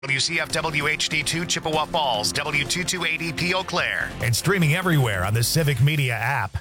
WCFW HD2 Chippewa Falls, W2280P Eau Claire, and streaming everywhere on the Civic Media app.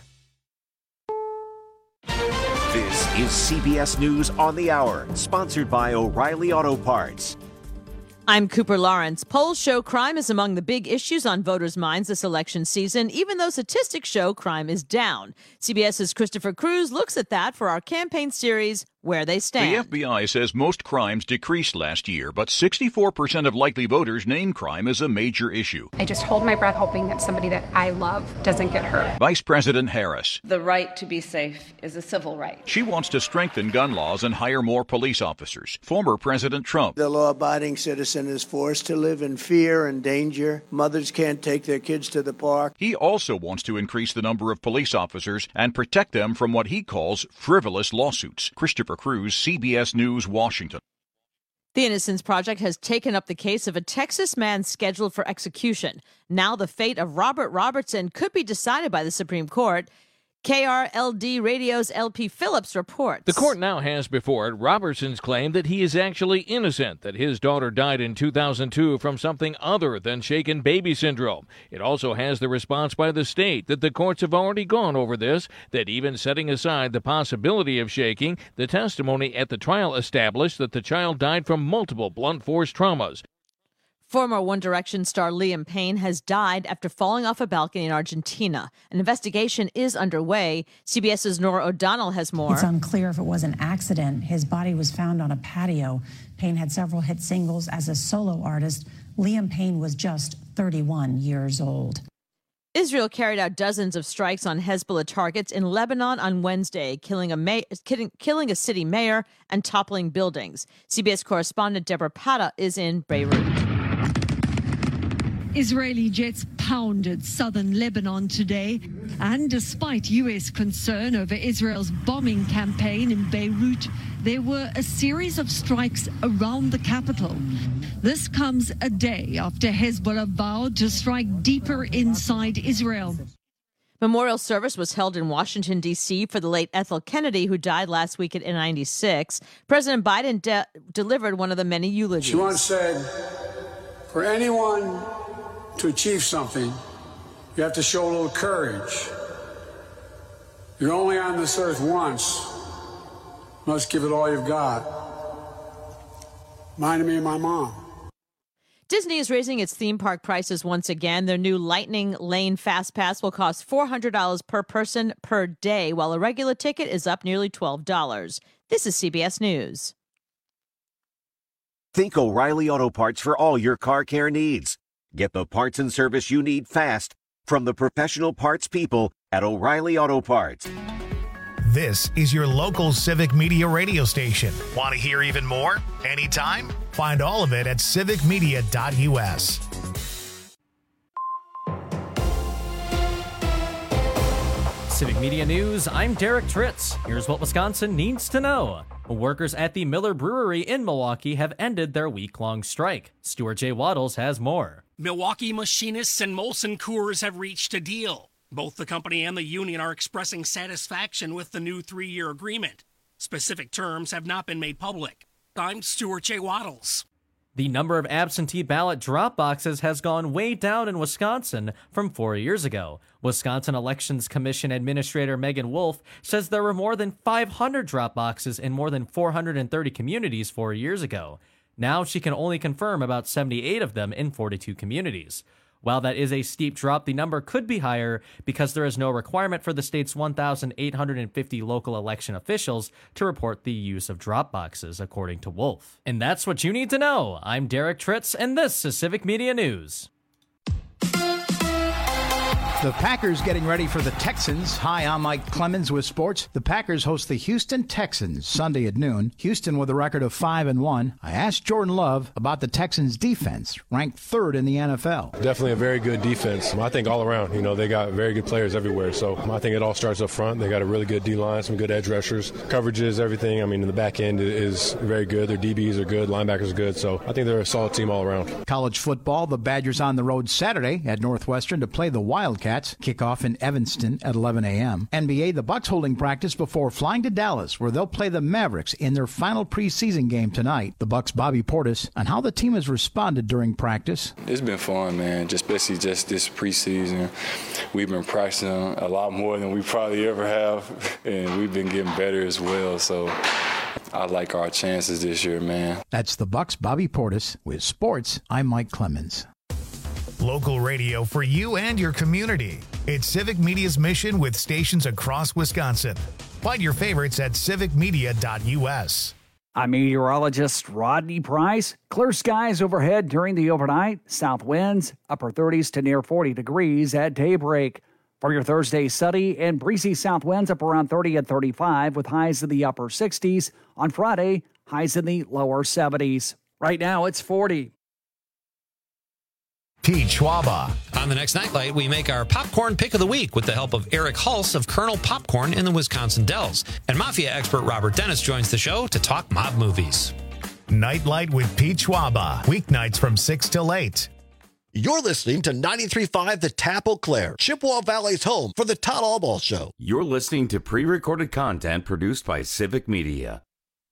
This is CBS News on the Hour, sponsored by O'Reilly Auto Parts. I'm Cooper Lawrence. Polls show crime is among the big issues on voters' minds this election season, even though statistics show crime is down. CBS's Christopher Cruz looks at that for our campaign series, Where They Stand. The FBI says most crimes decreased last year, but 64% of likely voters name crime as a major issue. I just hold my breath hoping that somebody that I love doesn't get hurt. Vice President Harris. The right to be safe is a civil right. She wants to strengthen gun laws and hire more police officers. Former President Trump. The law-abiding citizen is forced to live in fear and danger. Mothers can't take their kids to the park. He also wants to increase the number of police officers and protect them from what he calls frivolous lawsuits. Christopher Cruz, CBS News, Washington. The Innocence Project has taken up the case of a Texas man scheduled for execution. Now the fate of Robert Robertson could be decided by the Supreme Court. KRLD Radio's LP Phillips reports. The court now has before it Robertson's claim that he is actually innocent, that his daughter died in 2002 from something other than shaken baby syndrome. It also has the response by the state that the courts have already gone over this, that even setting aside the possibility of shaking, the testimony at the trial established that the child died from multiple blunt force traumas. Former One Direction star Liam Payne has died after falling off a balcony in Argentina. An investigation is underway. CBS's Nora O'Donnell has more. It's unclear if it was an accident. His body was found on a patio. Payne had several hit singles as a solo artist. Liam Payne was just 31 years old. Israel carried out dozens of strikes on Hezbollah targets in Lebanon on Wednesday, killing a city mayor and toppling buildings. CBS correspondent Deborah Pata is in Beirut. Israeli jets pounded southern Lebanon today, and despite U.S. concern over Israel's bombing campaign in Beirut, there were a series of strikes around the capital. This comes a day after Hezbollah vowed to strike deeper inside Israel. Memorial service was held in Washington, D.C. for the late Ethel Kennedy, who died last week at 96. President Biden delivered one of the many eulogies. She once said, for anyone to achieve something, you have to show a little courage. You're only on this earth once. You must give it all you've got. Reminded me of my mom. Disney is raising its theme park prices once again. Their new Lightning Lane Fast Pass will cost $400 per person per day, while a regular ticket is up nearly $12. This is CBS News. Think O'Reilly Auto Parts for all your car care needs. Get the parts and service you need fast from the professional parts people at O'Reilly Auto Parts. This is your local Civic Media radio station. Want to hear even more? Anytime? Find all of it at civicmedia.us. Civic Media News, I'm Derek Tritz. Here's what Wisconsin needs to know. Workers at the Miller Brewery in Milwaukee have ended their week-long strike. Stuart J. Waddles has more. Milwaukee Machinists and Molson Coors have reached a deal. Both the company and the union are expressing satisfaction with the new 3-year agreement. Specific terms have not been made public. I'm Stuart J. Waddles. The number of absentee ballot drop boxes has gone way down in Wisconsin from 4 years ago. Wisconsin Elections Commission Administrator Megan Wolf says there were more than 500 drop boxes in more than 430 communities 4 years ago. Now she can only confirm about 78 of them in 42 communities. While that is a steep drop, the number could be higher because there is no requirement for the state's 1,850 local election officials to report the use of drop boxes, according to Wolf. And that's what you need to know. I'm Derek Tritz, and this is Civic Media News. The Packers getting ready for the Texans. Hi, I'm Mike Clemens with sports. The Packers host the Houston Texans Sunday at noon. Houston with a record of 5-1. I asked Jordan Love about the Texans defense, ranked 3rd in the NFL. Definitely a very good defense. I think all around, they got very good players everywhere. So I think it all starts up front. They got a really good D-line, some good edge rushers. Coverages, everything. In the back end is very good. Their DBs are good. Linebackers are good. So I think they're a solid team all around. College football, the Badgers on the road Saturday at Northwestern to play the Wildcats. Wildcats kick off in Evanston at 11 a.m. NBA, the Bucks holding practice before flying to Dallas, where they'll play the Mavericks in their final preseason game tonight. The Bucks' Bobby Portis on how the team has responded during practice. It's been fun, man, especially just this preseason. We've been practicing a lot more than we probably ever have, and we've been getting better as well. So I like our chances this year, man. That's the Bucks' Bobby Portis. With sports, I'm Mike Clemens. Local radio for you and your community. It's Civic Media's mission with stations across Wisconsin. Find your favorites at civicmedia.us. I'm meteorologist Rodney Price. Clear skies overhead during the overnight. South winds, upper 30s to near 40 degrees at daybreak. For your Thursday, sunny and breezy south winds up around 30 and 35 with highs in the upper 60s. On Friday, highs in the lower 70s. Right now, it's 40. Pete Schwaba. On the next Nightlight, we make our popcorn pick of the week with the help of Eric Hulse of Colonel Popcorn in the Wisconsin Dells. And Mafia expert Robert Dennis joins the show to talk mob movies. Nightlight with Pete Schwaba. Weeknights from 6 till 8. You're listening to 93.5 The Tap Eau Claire, Chippewa Valley's home for the Todd Allball Show. You're listening to pre-recorded content produced by Civic Media.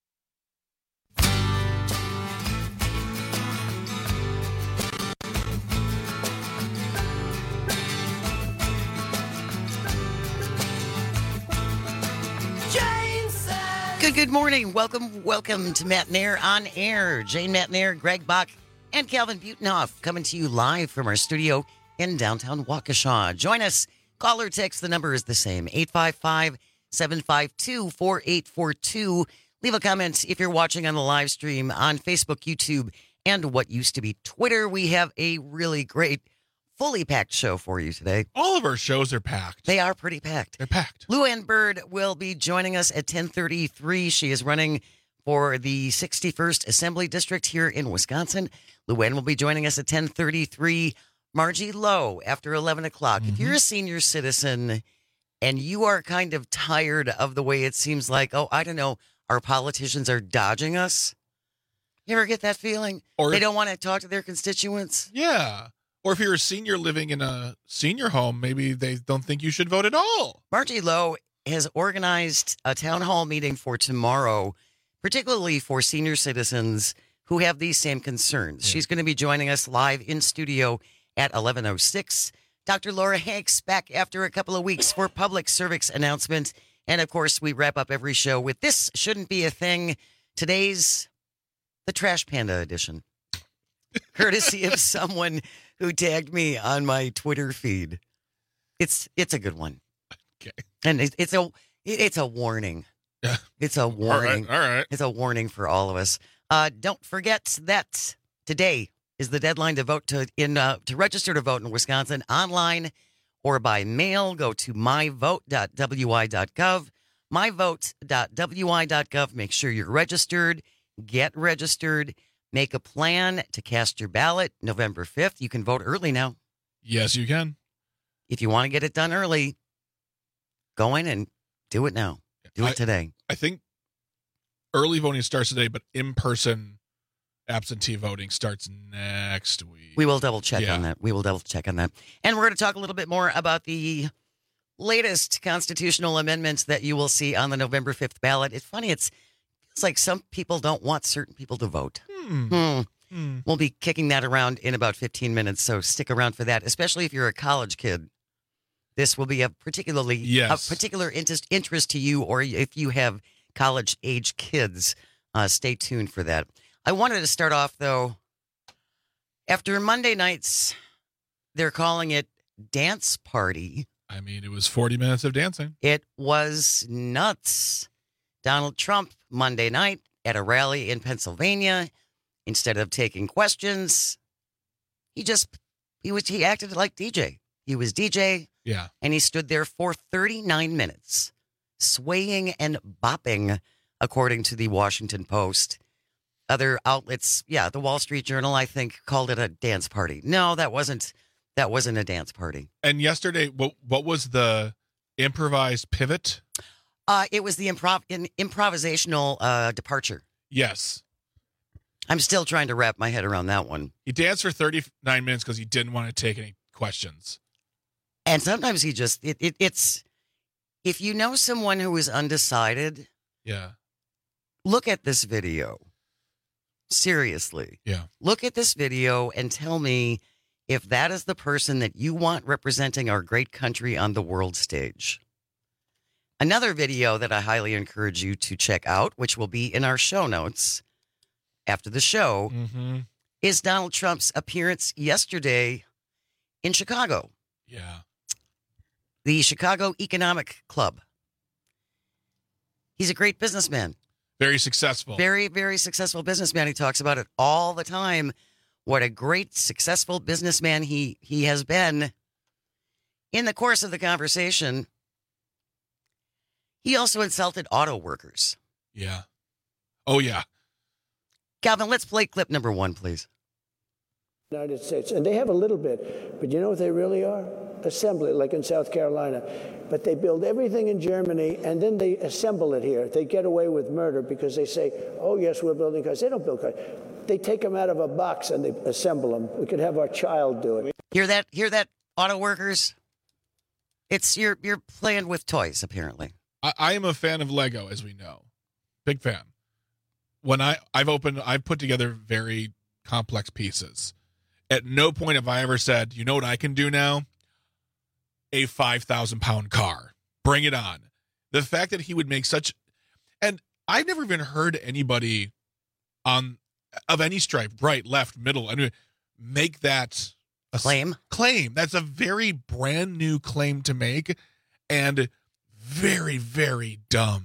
Good morning. Welcome to Matt Nair on Air. Jane Matt Nair, Greg Bach, and Calvin Butenhoff coming to you live from our studio in downtown Waukesha. Join us. Call or text. The number is the same, 855-752-4842. Leave a comment if you're watching on the live stream on Facebook, YouTube, and what used to be Twitter. We have a really great fully packed show for you today. All of our shows are packed. They are pretty packed. They're packed. Lou Ann Bird will be joining us at 10:33. She is running for the 61st Assembly District here in Wisconsin. Lou Ann will be joining us at 10:33. Margie Lowe after 11 o'clock. If you're a senior citizen and you are kind of tired of the way it seems like, our politicians are dodging us. You ever get that feeling? Or they don't want to talk to their constituents? Yeah. Or if you're a senior living in a senior home, maybe they don't think you should vote at all. Margie Lowe has organized a town hall meeting for tomorrow, particularly for senior citizens who have these same concerns. Yeah. She's going to be joining us live in studio at 11:06. Dr. Laura Hanks back after a couple of weeks for public service announcement. And, of course, we wrap up every show with This Shouldn't Be a Thing. Today's the Trash Panda edition, courtesy of someone who tagged me on my Twitter feed. It's a good one. Okay. And it's a warning. Yeah. It's a warning. All right. It's a warning for all of us. Don't forget that today is the deadline to vote to register to vote in Wisconsin, online or by mail. Go to myvote.wi.gov. myvote.wi.gov. Make sure you're registered. Get registered. Make a plan to cast your ballot November 5th. You can vote early now. Yes, you can. If you want to get it done early, go in and do it now. Do it today. I think early voting starts today, but in-person absentee voting starts next week. We will double check on that. And we're going to talk a little bit more about the latest constitutional amendments that you will see on the November 5th ballot. It's funny. It's like some people don't want certain people to vote. We'll be kicking that around in about 15 minutes, so stick around for that, especially if you're a college kid. This will be a particular interest to you, or if you have college-age kids, stay tuned for that. I wanted to start off, though, after Monday nights, they're calling it Dance Party. I mean, it was 40 minutes of dancing. It was nuts. Donald Trump, Monday night, at a rally in Pennsylvania, instead of taking questions, he acted like DJ. He was DJ. Yeah. And he stood there for 39 minutes, swaying and bopping, according to the Washington Post. Other outlets, the Wall Street Journal, I think, called it a dance party. No, that wasn't a dance party. And yesterday, what was the improvised pivot? It was the improvisational departure. Yes. I'm still trying to wrap my head around that one. He danced for 39 minutes because he didn't want to take any questions. And sometimes he just, it's, if you know someone who is undecided, yeah, look at this video. Seriously. Yeah. Look at this video and tell me if that is the person that you want representing our great country on the world stage. Another video that I highly encourage you to check out, which will be in our show notes after the show, is Donald Trump's appearance yesterday in Chicago. Yeah. The Chicago Economic Club. He's a great businessman. Very successful. Very, very successful businessman. He talks about it all the time. What a great, successful businessman he has been. In the course of the conversation, he also insulted auto workers. Yeah. Oh, yeah. Calvin, let's play clip number 1, please. United States, and they have a little bit, but you know what they really are? Assembly, like in South Carolina. But they build everything in Germany, and then they assemble it here. They get away with murder because they say, oh, yes, we're building cars. They don't build cars. They take them out of a box and they assemble them. We could have our child do it. Hear that, auto workers? You're playing with toys, apparently. I am a fan of Lego, as we know. Big fan. When I've put together very complex pieces. At no point have I ever said, you know what I can do now? A 5,000-pound car. Bring it on. The fact that he would make such... And I've never even heard anybody of any stripe, right, left, middle, make that... Claim? Claim. That's a very brand new claim to make, and very, very dumb.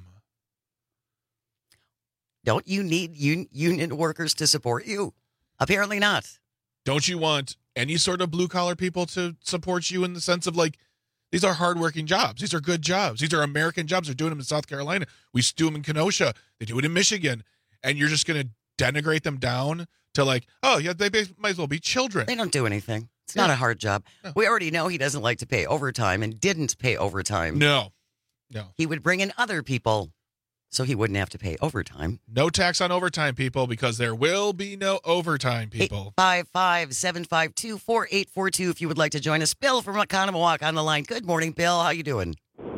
Don't you need union workers to support you? Apparently not. Don't you want any sort of blue-collar people to support you in the sense of, like, these are hardworking jobs. These are good jobs. These are American jobs. They're doing them in South Carolina. We do them in Kenosha. They do it in Michigan. And you're just going to denigrate them down to, like, oh, yeah, they might as well be children. They don't do anything. It's not a hard job. No. We already know he doesn't like to pay overtime and didn't pay overtime. No. He would bring in other people so he wouldn't have to pay overtime. No tax on overtime, people, because there will be no overtime, people. 855-752-4842 if you would like to join us. Bill from Oconomowoc on the line. Good morning, Bill. How you doing?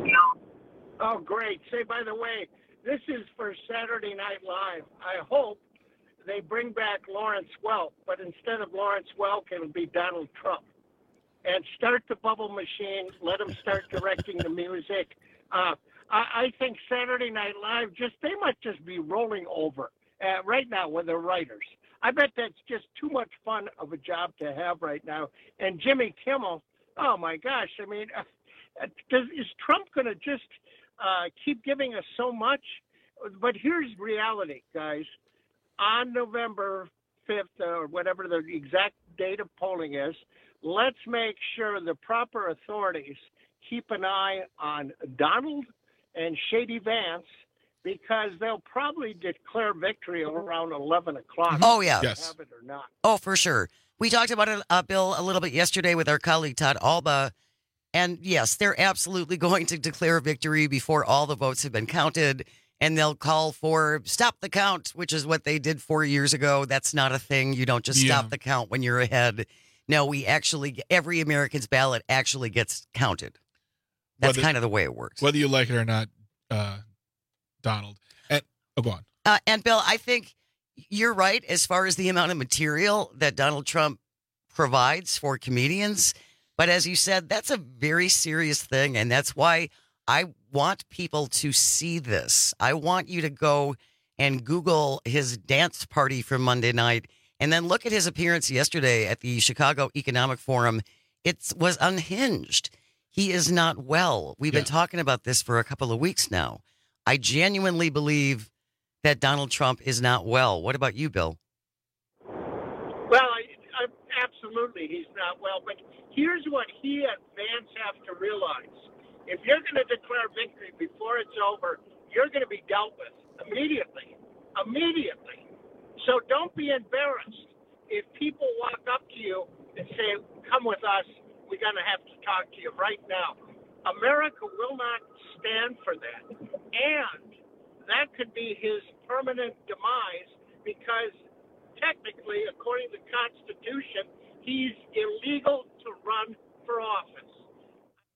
Oh, great. Say, by the way, this is for Saturday Night Live. I hope they bring back Lawrence Welk, but instead of Lawrence Welk, it'll be Donald Trump. And start the bubble machine. Let him start directing the music. I think Saturday Night Live, they might just be rolling over right now with the writers. I bet that's just too much fun of a job to have right now. And Jimmy Kimmel, oh my gosh, I mean, is Trump going to just keep giving us so much? But here's reality, guys. On November 5th, or whatever the exact date of polling is, let's make sure the proper authorities keep an eye on Donald and Shady Vance, because they'll probably declare victory around 11 o'clock. Oh, yeah. Yes. Have it or not. Oh, for sure. We talked about it, Bill, a little bit yesterday with our colleague Todd Alba. And yes, they're absolutely going to declare victory before all the votes have been counted. And they'll call for stop the count, which is what they did 4 years ago. That's not a thing. You don't just stop the count when you're ahead. No, every American's ballot actually gets counted. That's kind of the way it works. Whether you like it or not, Donald. Go on. And Bill, I think you're right as far as the amount of material that Donald Trump provides for comedians. But as you said, that's a very serious thing. And that's why I want people to see this. I want you to go and Google his dance party from Monday night and then look at his appearance yesterday at the Chicago Economic Forum. It was unhinged. He is not well. We've been talking about this for a couple of weeks now. I genuinely believe that Donald Trump is not well. What about you, Bill? Well, absolutely he's not well. But here's what he and Vance have to realize. If you're going to declare victory before it's over, you're going to be dealt with immediately. Immediately. So don't be embarrassed if people walk up to you and say, come with us. We're going to have to talk to you right now. America will not stand for that. And that could be his permanent demise because technically, according to the Constitution, he's illegal to run for office.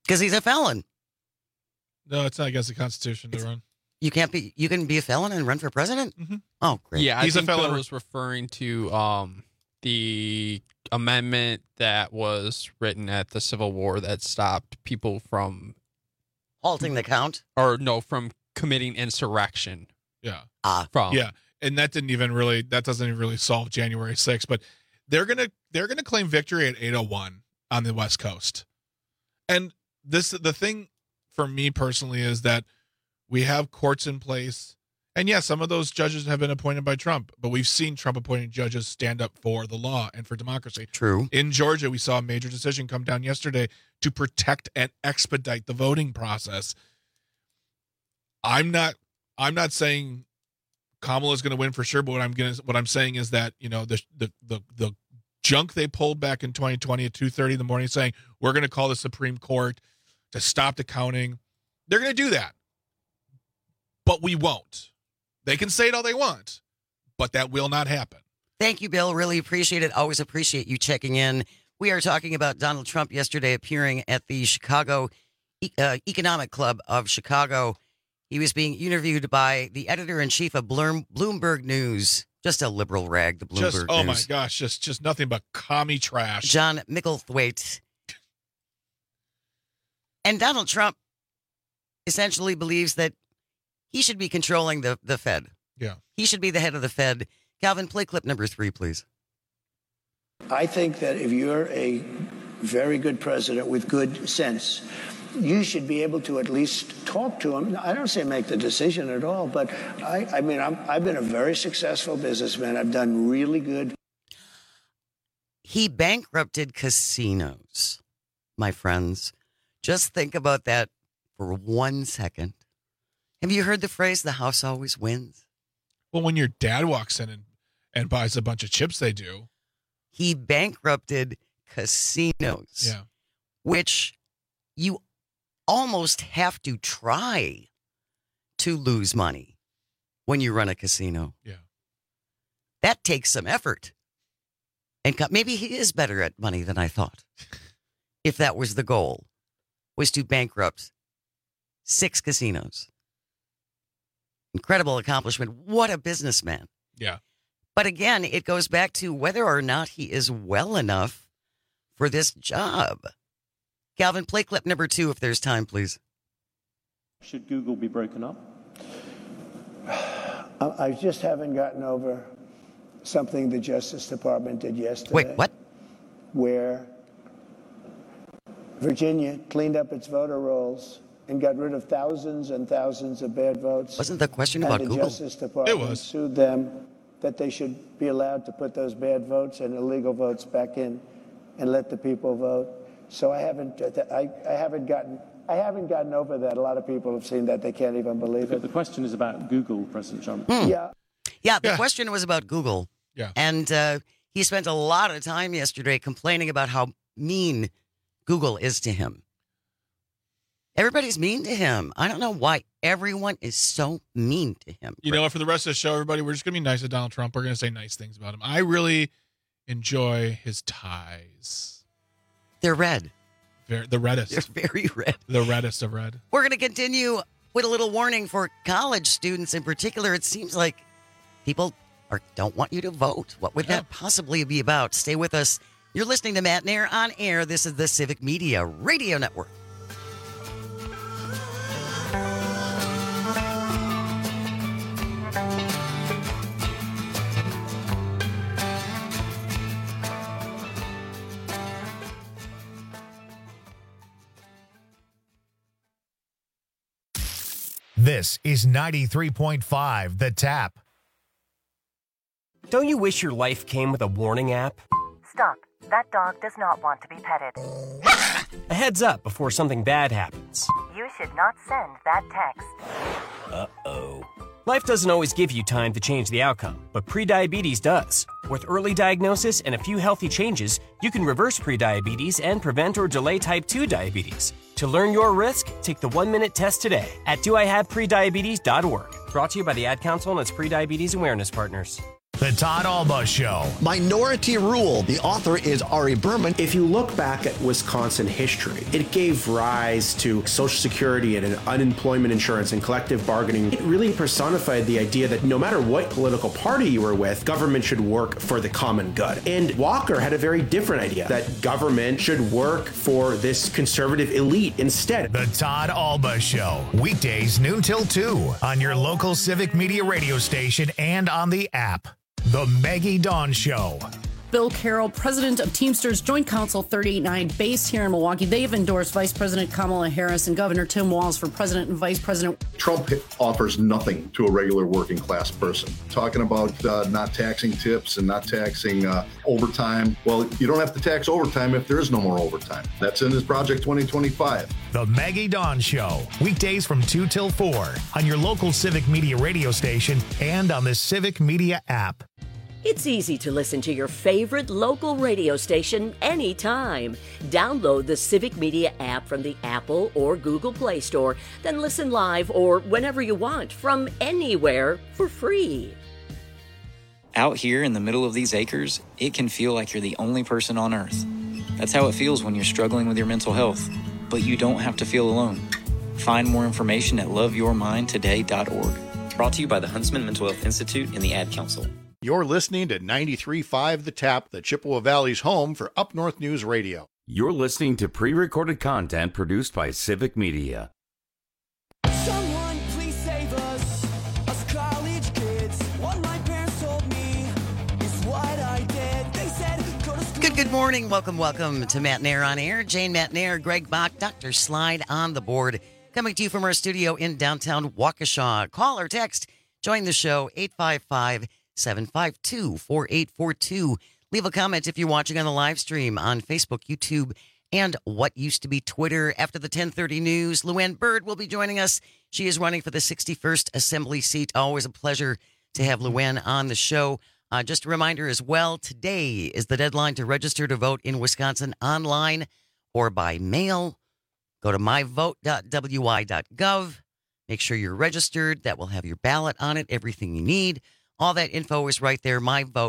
Because he's a felon. No, it's not against the Constitution to run. You can be a felon and run for president? Mm-hmm. Oh, great. Yeah, I think Bill was referring to the amendment that was written at the Civil War that stopped people from halting the count, from committing insurrection. Yeah. Yeah, and that doesn't even really solve January 6th. But they're gonna claim victory at 8:01 on the West Coast. And the thing for me personally is that we have courts in place. And yes, some of those judges have been appointed by Trump, but we've seen Trump-appointed judges stand up for the law and for democracy. True. In Georgia, we saw a major decision come down yesterday to protect and expedite the voting process. I'm not saying Kamala's going to win for sure, but what I'm saying is that, you know, the junk they pulled back in 2020 at 2:30 in the morning saying we're going to call the Supreme Court to stop the counting, they're going to do that. But we won't. They can say it all they want, but that will not happen. Thank you, Bill. Really appreciate it. Always appreciate you checking in. We are talking about Donald Trump yesterday appearing at the Chicago Economic Club of Chicago. He was being interviewed by the editor-in-chief of Bloomberg News. Just a liberal rag, the Bloomberg News. Oh, my gosh, just nothing but commie trash. John Micklethwaite. And Donald Trump essentially believes that he should be controlling the Fed. Yeah. He should be the head of the Fed. Calvin, play clip number 3, please. I think that if you're a very good president with good sense, you should be able to at least talk to him. I don't say make the decision at all, but I've been a very successful businessman. I've done really good. He bankrupted casinos, my friends. Just think about that for 1 second. Have you heard the phrase, the house always wins? Well, when your dad walks in and buys a bunch of chips, they do. He bankrupted casinos, yeah, which you almost have to try to lose money when you run a casino. Yeah. That takes some effort. And maybe he is better at money than I thought. If that was the goal, was to bankrupt 6 casinos. Incredible accomplishment. What a businessman. Yeah. But again, it goes back to whether or not he is well enough for this job. Calvin, play clip number 2 if there's time, please. Should Google be broken up? I just haven't gotten over something the Justice Department did yesterday. Wait, what? Where Virginia cleaned up its voter rolls and got rid of thousands and thousands of bad votes. Wasn't the question about Google? And the Justice Department sued them that they should be allowed to put those bad votes and illegal votes back in and let the people vote. So I haven't gotten over that. A lot of people have seen that. They can't even believe it. The question is about Google, President Trump. Yeah, the question was about Google. Yeah. And he spent a lot of time yesterday complaining about how mean Google is to him. Everybody's mean to him. I don't know why everyone is so mean to him. You know what? For the rest of the show, everybody, we're just going to be nice to Donald Trump. We're going to say nice things about him. I really enjoy his ties. They're red. The reddest. They're very red. The reddest of red. We're going to continue with a little warning for college students in particular. It seems like people don't want you to vote. What would that possibly be about? Stay with us. You're listening to Matt Nair on air. This is the Civic Media Radio Network. This is 93.5 The Tap. Don't you wish your life came with a warning app? Stop. That dog does not want to be petted. A heads up before something bad happens. You should not send that text. Uh-oh. Life doesn't always give you time to change the outcome, but prediabetes does. With early diagnosis and a few healthy changes, you can reverse prediabetes and prevent or delay type 2 diabetes. To learn your risk, take the 1-minute test today at doihaveprediabetes.org. Brought to you by the Ad Council and its prediabetes awareness partners. The Todd Alba Show. Minority Rule. The author is Ari Berman. If you look back at Wisconsin history, it gave rise to Social Security and unemployment insurance and collective bargaining. It really personified the idea that no matter what political party you were with, government should work for the common good. And Walker had a very different idea, that government should work for this conservative elite instead. The Todd Alba Show. Weekdays noon till 2 on your local Civic Media radio station and on the app. The Maggie Dawn Show. Bill Carroll, president of Teamsters Joint Council 389, based here in Milwaukee. They've endorsed Vice President Kamala Harris and Governor Tim Walz for president and vice president. Trump offers nothing to a regular working class person. Talking about not taxing tips and not taxing overtime. Well, you don't have to tax overtime if there is no more overtime. That's in his Project 2025. The Maggie Dawn Show. Weekdays from 2 till 4 on your local Civic Media radio station and on the Civic Media app. It's easy to listen to your favorite local radio station anytime. Download the Civic Media app from the Apple or Google Play Store, then listen live or whenever you want from anywhere for free. Out here in the middle of these acres, it can feel like you're the only person on earth. That's how it feels when you're struggling with your mental health. But you don't have to feel alone. Find more information at loveyourmindtoday.org. Brought to you by the Huntsman Mental Health Institute and the Ad Council. You're listening to 93.5 The Tap, the Chippewa Valley's home for Up North News Radio. You're listening to pre-recorded content produced by Civic Media. Someone please save us college kids. What my parents told me is what I did. They said, go to school. Good morning. Welcome to Matt Nair on Air. Jane Matt Nair, Greg Bach, Dr. Slide on the board. Coming to you from our studio in downtown Waukesha. Call or text. Join the show, 855-752-4842. Leave a comment if you're watching on the live stream on Facebook, YouTube, and what used to be Twitter. After the 10:30 news, Luann Bird will be joining us. She is running for the 61st Assembly seat. Always a pleasure to have Luann on the show. Just a reminder as well, today is the deadline to register to vote in Wisconsin online or by mail. Go to myvote.wi.gov. Make sure you're registered. That will have your ballot on it, everything you need. All that info is right there,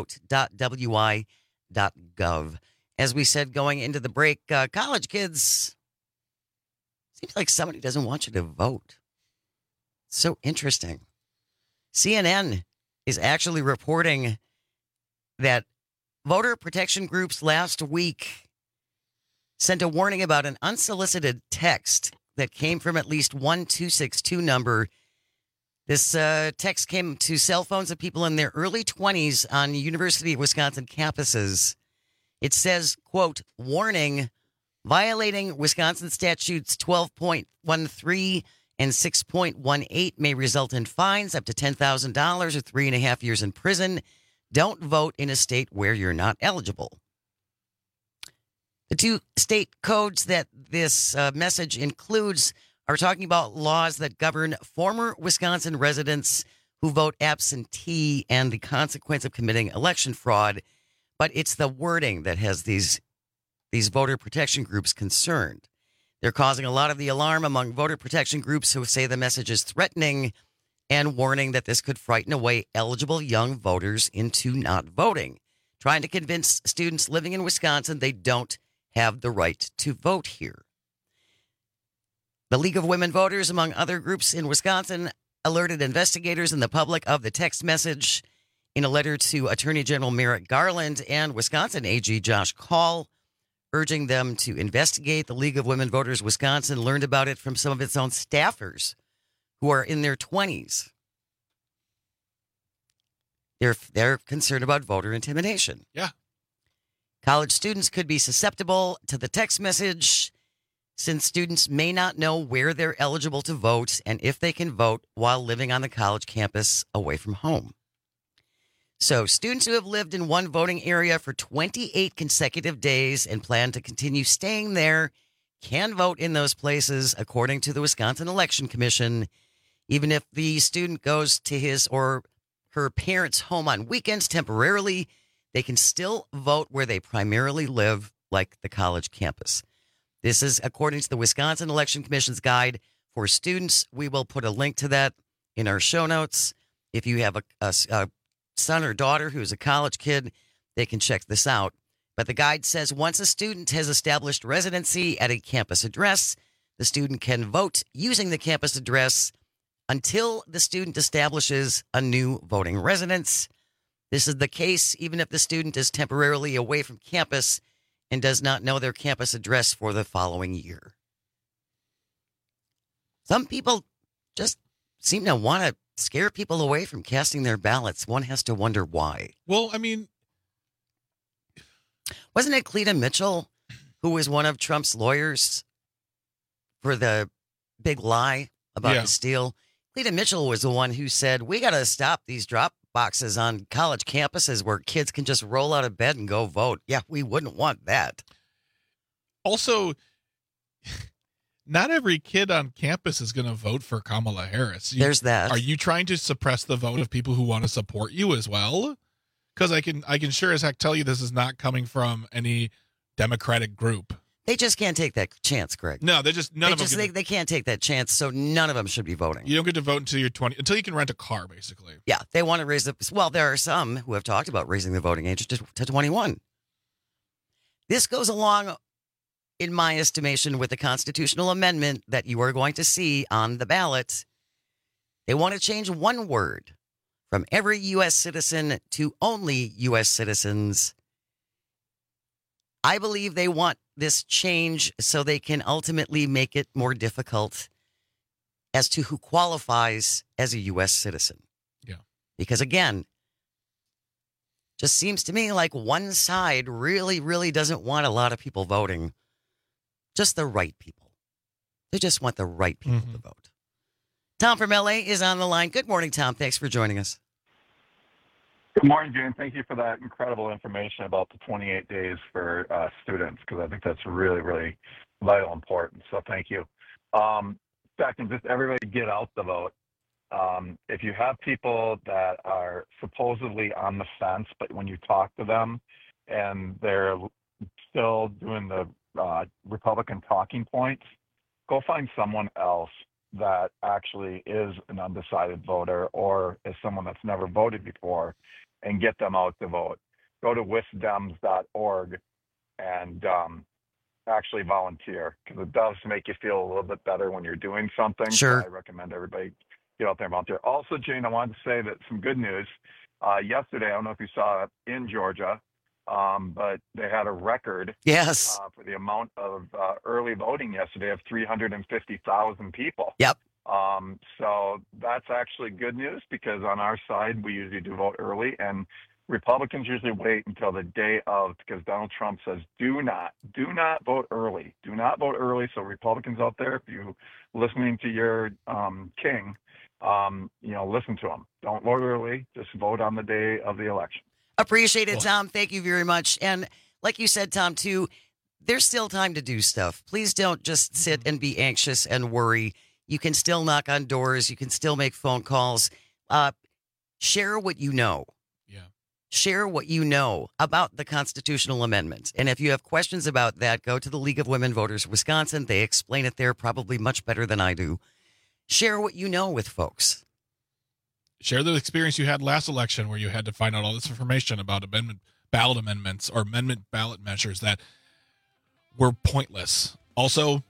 myvote.wi.gov. As we said going into the break, college kids, seems like somebody doesn't want you to vote. So interesting. CNN is actually reporting that voter protection groups last week sent a warning about an unsolicited text that came from at least one 262 number. This text came to cell phones of people in their early 20s on University of Wisconsin campuses. It says, quote, warning, violating Wisconsin statutes 12.13 and 6.18 may result in fines up to $10,000 or 3.5 years in prison. Don't vote in a state where you're not eligible. The two state codes that this message includes are talking about laws that govern former Wisconsin residents who vote absentee and the consequence of committing election fraud. But it's the wording that has these voter protection groups concerned. They're causing a lot of the alarm among voter protection groups who say the message is threatening and warning that this could frighten away eligible young voters into not voting, trying to convince students living in Wisconsin they don't have the right to vote here. The League of Women Voters, among other groups in Wisconsin, alerted investigators and the public of the text message in a letter to Attorney General Merrick Garland and Wisconsin AG Josh Kaul, urging them to investigate. The League of Women Voters Wisconsin learned about it from some of its own staffers who are in their 20s. They're concerned about voter intimidation. Yeah. College students could be susceptible to the text message since students may not know where they're eligible to vote and if they can vote while living on the college campus away from home. So students who have lived in one voting area for 28 consecutive days and plan to continue staying there can vote in those places, according to the Wisconsin Election Commission, even if the student goes to his or her parents' home on weekends temporarily. They can still vote where they primarily live, like the college campus. This is according to the Wisconsin Election Commission's guide for students. We will put a link to that in our show notes. If you have a son or daughter who's a college kid, they can check this out. But the guide says once a student has established residency at a campus address, the student can vote using the campus address until the student establishes a new voting residence. This is the case even if the student is temporarily away from campus and does not know their campus address for the following year. Some people just seem to want to scare people away from casting their ballots. One has to wonder why. Well, I mean, wasn't it Cleta Mitchell who was one of Trump's lawyers for the big lie about the steal? Cleta Mitchell was the one who said, we got to stop these drop boxes on college campuses where kids can just roll out of bed and go vote. Yeah, we wouldn't want that. Also, not every kid on campus is going to vote for Kamala Harris. There's that. Are you trying to suppress the vote of people who want to support you as well? Because I can sure as heck tell you this is not coming from any Democratic group. They just can't take that chance, Greg. No, they can't take that chance, so none of them should be voting. You don't get to vote until you're 20, until you can rent a car, basically. Yeah, they want to raise the... Well, there are some who have talked about raising the voting age to 21. This goes along, in my estimation, with the constitutional amendment that you are going to see on the ballot. They want to change one word from every U.S. citizen to only U.S. citizens. I believe they want this change so they can ultimately make it more difficult as to who qualifies as a U.S. citizen. Yeah. Because again, just seems to me like one side really, really doesn't want a lot of people voting. Just the right people. They just want the right people to vote. Tom from LA is on the line. Good morning, Tom. Thanks for joining us. Good morning, Jane. Thank you for that incredible information about the 28 days for students, because I think that's really, really vital important. So thank you. Second, just everybody get out the vote. If you have people that are supposedly on the fence, but when you talk to them and they're still doing the Republican talking points, go find someone else that actually is an undecided voter or is someone that's never voted before, and get them out to vote. Go to wisdems.org and actually volunteer, because it does make you feel a little bit better when you're doing something. Sure. So I recommend everybody get out there and volunteer. Also, Jane, I wanted to say that some good news. Yesterday, I don't know if you saw it in Georgia, but they had a record for the amount of early voting yesterday of 350,000 people. Yep. So that's actually good news, because on our side, we usually do vote early, and Republicans usually wait until the day of, because Donald Trump says, do not vote early. Do not vote early. So Republicans out there, if you're listening to your king, listen to him. Don't vote early. Just vote on the day of the election. Appreciate it, Tom. Thank you very much. And like you said, Tom, too, there's still time to do stuff. Please don't just sit and be anxious and worry. You can still knock on doors. You can still make phone calls. Share what you know. Yeah. Share what you know about the constitutional amendment. And if you have questions about that, go to the League of Women Voters Wisconsin. They explain it there probably much better than I do. Share what you know with folks. Share the experience you had last election, where you had to find out all this information about ballot amendments or amendment ballot measures that were pointless. Also,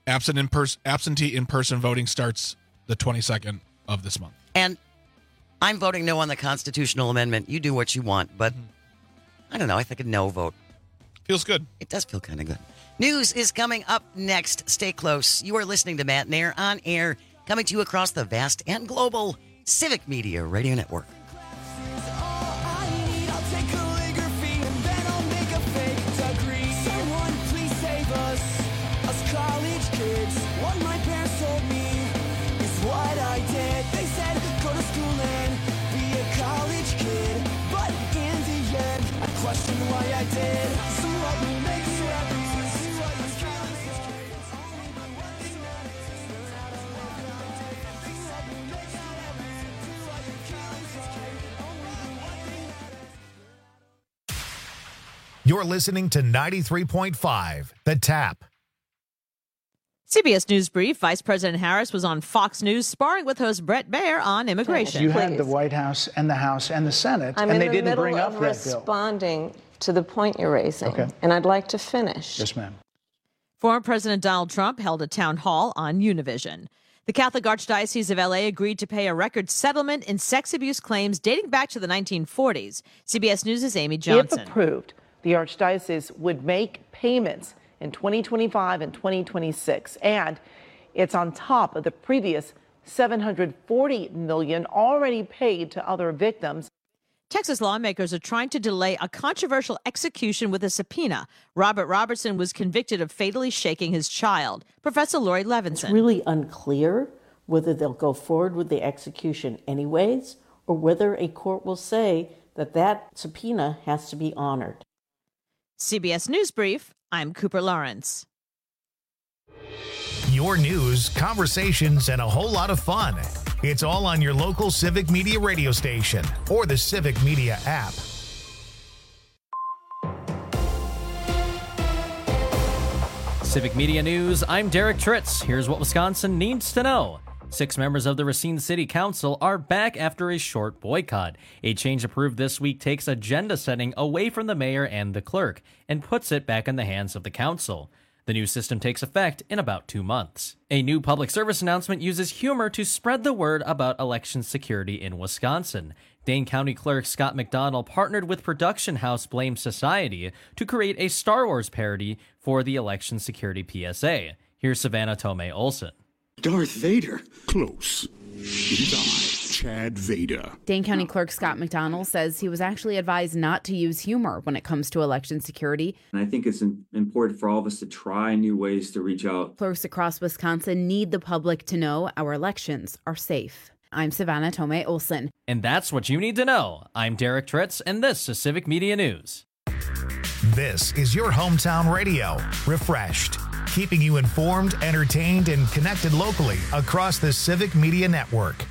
absentee in-person voting starts the 22nd of this month. And I'm voting no on the constitutional amendment. You do what you want, but I don't know. I think a no vote feels good. It does feel kind of good. News is coming up next. Stay close. You are listening to Matt Nair on air, coming to you across the vast and global Civic Media Radio Network. Why I did. So what will make you happy? You're listening to 93.5 The Tap. CBS News Brief, Vice President Harris was on Fox News sparring with host Brett Baier on immigration. You had the White House and the House and the Senate, and they didn't bring up that bill. I'm responding to the point you're raising, and I'd like to finish. Yes, ma'am. Former President Donald Trump held a town hall on Univision. The Catholic Archdiocese of L.A. agreed to pay a record settlement in sex abuse claims dating back to the 1940s. CBS News' Amy Johnson. If approved, the Archdiocese would make payments in 2025 and 2026, and it's on top of the previous $740 million already paid to other victims. Texas lawmakers are trying to delay a controversial execution with a subpoena. Robert Robertson was convicted of fatally shaking his child. Professor Lori Levinson. It's really unclear whether they'll go forward with the execution anyways, or whether a court will say that that subpoena has to be honored. CBS News Brief, I'm Cooper Lawrence. Your news, conversations, and a whole lot of fun. It's all on your local Civic Media radio station or the Civic Media app. Civic Media News, I'm Derek Tritz. Here's what Wisconsin needs to know. 6 members of the Racine City Council are back after a short boycott. A change approved this week takes agenda setting away from the mayor and the clerk and puts it back in the hands of the council. The new system takes effect in about 2 months. A new public service announcement uses humor to spread the word about election security in Wisconsin. Dane County Clerk Scott McDonald partnered with production house Blame Society to create a Star Wars parody for the election security PSA. Here's Savannah Tomei Olson. Darth Vader. Close. It is I, Chad Vader. Dane County Clerk Scott McDonald says he was actually advised not to use humor when it comes to election security. And I think it's important for all of us to try new ways to reach out. Clerks across Wisconsin need the public to know our elections are safe. I'm Savannah Tomei Olson. And that's what you need to know. I'm Derek Tritz, and this is Civic Media News. This is your hometown radio, refreshed, keeping you informed, entertained, and connected locally across the Civic Media Network.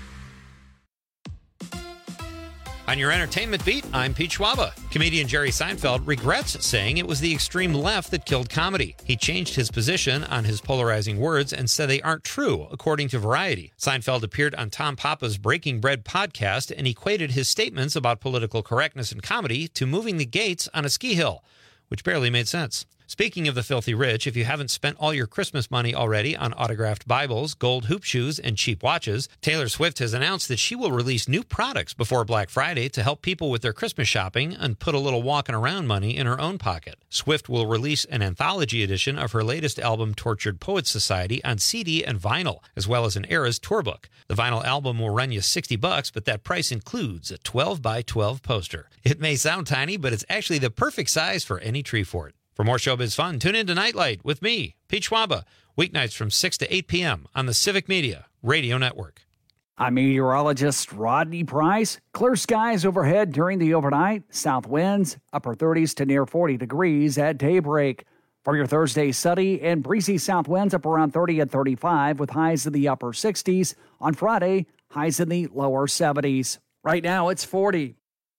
On your entertainment beat, I'm Pete Schwaba. Comedian Jerry Seinfeld regrets saying it was the extreme left that killed comedy. He changed his position on his polarizing words and said they aren't true, according to Variety. Seinfeld appeared on Tom Papa's Breaking Bread podcast and equated his statements about political correctness in comedy to moving the gates on a ski hill, which barely made sense. Speaking of the filthy rich, if you haven't spent all your Christmas money already on autographed Bibles, gold hoop shoes, and cheap watches, Taylor Swift has announced that she will release new products before Black Friday to help people with their Christmas shopping and put a little walking around money in her own pocket. Swift will release an anthology edition of her latest album, Tortured Poets Society, on CD and vinyl, as well as an Eras tour book. The vinyl album will run you $60, but that price includes a 12 by 12 poster. It may sound tiny, but it's actually the perfect size for any tree fort. For more showbiz fun, tune in to Nightlight with me, Pete Schwaba, weeknights from 6 to 8 p.m. on the Civic Media Radio Network. I'm meteorologist Rodney Price. Clear skies overhead during the overnight. South winds, upper 30s to near 40 degrees at daybreak. For your Thursday, sunny and breezy south winds up around 30 and 35 with highs in the upper 60s. On Friday, highs in the lower 70s. Right now, it's 40.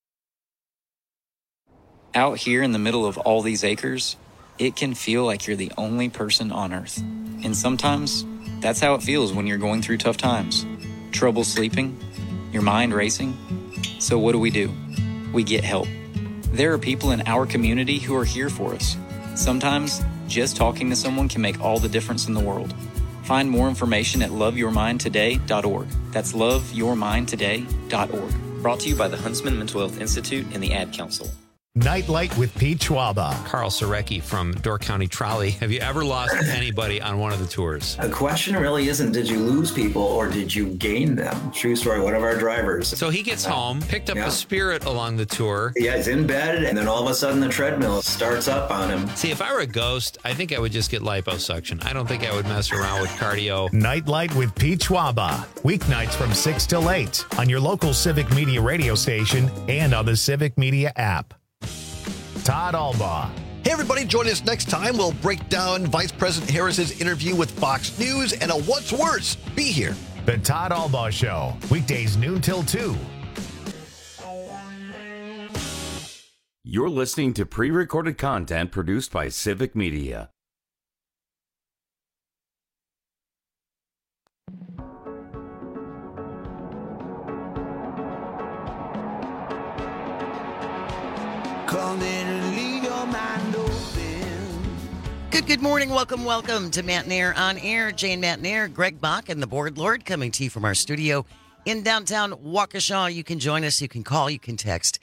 Out here in the middle of all these acres, it can feel like you're the only person on Earth. And sometimes, that's how it feels when you're going through tough times. Trouble sleeping, your mind racing. So what do? We get help. There are people in our community who are here for us. Sometimes, just talking to someone can make all the difference in the world. Find more information at loveyourmindtoday.org. That's loveyourmindtoday.org. Brought to you by the Huntsman Mental Health Institute and the Ad Council. Nightlight with Pete Schwaba. Carl Sarecki from Door County Trolley. Have you ever lost anybody on one of the tours? The question really isn't did you lose people or did you gain them? True story, one of our drivers. So he gets home, picked up a Spirit along the tour. Yeah, he's in bed, and then all of a sudden the treadmill starts up on him. See, if I were a ghost, I think I would just get liposuction. I don't think I would mess around with cardio. Nightlight with Pete Schwaba. Weeknights from 6 till 8 on your local Civic Media radio station and on the Civic Media app. Todd Albaugh. Hey, everybody, join us next time. We'll break down Vice President Harris's interview with Fox News and a what's worse. Be here. The Todd Albaugh Show, weekdays noon till 2. You're listening to pre-recorded content produced by Civic Media. Good morning. Welcome to Matt and Air on Air. Jane, Matt and Air, Greg Bach, and the Board Lord coming to you from our studio in downtown Waukesha. You can join us. You can call. You can text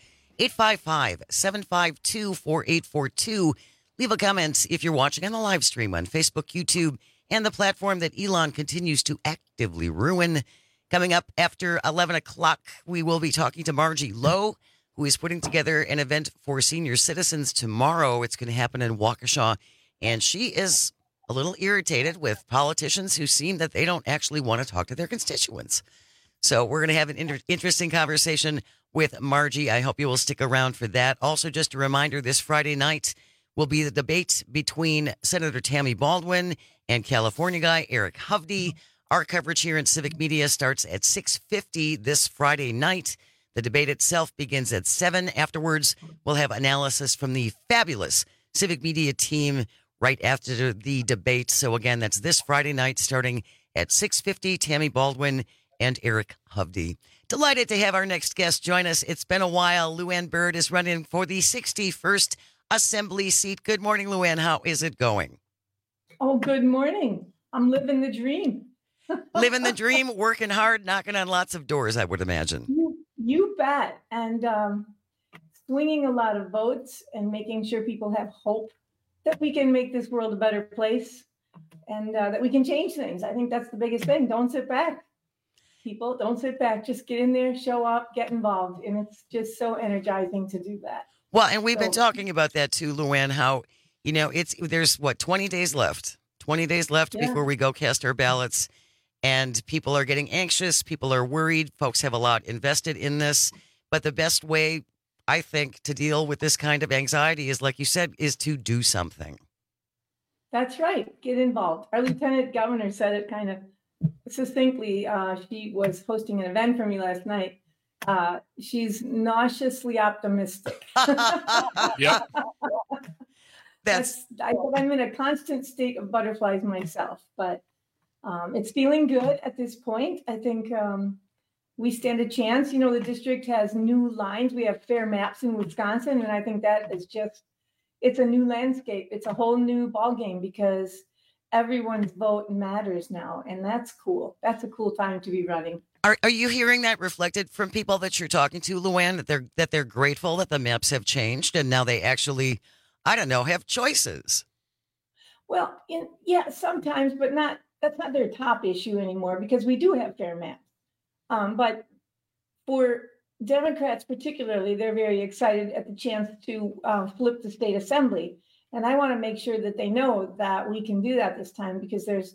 855-752-4842. Leave a comment if you're watching on the live stream on Facebook, YouTube, and the platform that Elon continues to actively ruin. Coming up after 11 o'clock, we will be talking to Margie Lowe, who is putting together an event for senior citizens tomorrow. It's going to happen in Waukesha. And she is a little irritated with politicians who seem that they don't actually want to talk to their constituents. So we're going to have an interesting conversation with Margie. I hope you will stick around for that. Also, just a reminder, this Friday night will be the debate between Senator Tammy Baldwin and California guy Eric Hovde. Our coverage here in Civic Media starts at 6:50 this Friday night. The debate itself begins at 7. Afterwards, we'll have analysis from the fabulous Civic Media team right after the debate. So again, that's this Friday night starting at 6:50, Tammy Baldwin and Eric Hovde. Delighted to have our next guest join us. It's been a while. Luann Byrd is running for the 61st Assembly seat. Good morning, Luann. How is it going? Oh, good morning. I'm living the dream. Living the dream, working hard, knocking on lots of doors, I would imagine. You bet. And swinging a lot of votes and making sure people have hope that we can make this world a better place and that we can change things. I think that's the biggest thing. Don't sit back. People, don't sit back. Just get in there, show up, get involved. And it's just so energizing to do that. Well, and we've been talking about that too, Luann, how, there's 20 days left. 20 days left before we go cast our ballots. And people are getting anxious. People are worried. Folks have a lot invested in this. But the best way, I think, to deal with this kind of anxiety is, like you said, is to do something. That's right. Get involved. Our lieutenant governor said it kind of succinctly. She was hosting an event for me last night. She's nauseously optimistic. Yep. I'm in a constant state of butterflies myself, but it's feeling good at this point. I think we stand a chance. The district has new lines. We have fair maps in Wisconsin, and I think that is it's a new landscape. It's a whole new ballgame because everyone's vote matters now, and that's cool. That's a cool time to be running. Are you hearing that reflected from people that you're talking to, Luann, that they're grateful that the maps have changed and now they actually, have choices? Well, sometimes, but that's not their top issue anymore because we do have fair maps. But for Democrats particularly, they're very excited at the chance to flip the state assembly. And I want to make sure that they know that we can do that this time because there's